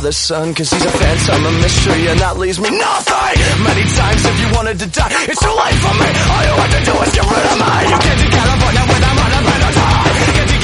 the sun, cause he's a phantom, a mystery, and that leaves me nothing. Many times if you wanted to die, it's too late for me. All you have to do is get rid of me. You can't to California when I'm on a better time.